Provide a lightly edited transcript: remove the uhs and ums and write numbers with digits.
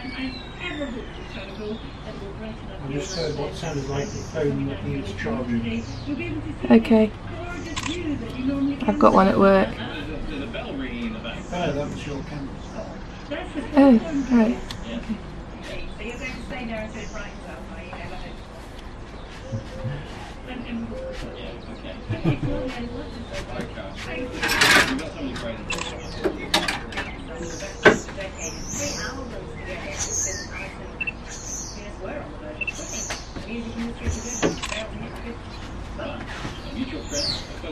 I just heard what sounded like the phone that needs charging. Okay. I've got one at work. Oh, that was your camera. Oh, right.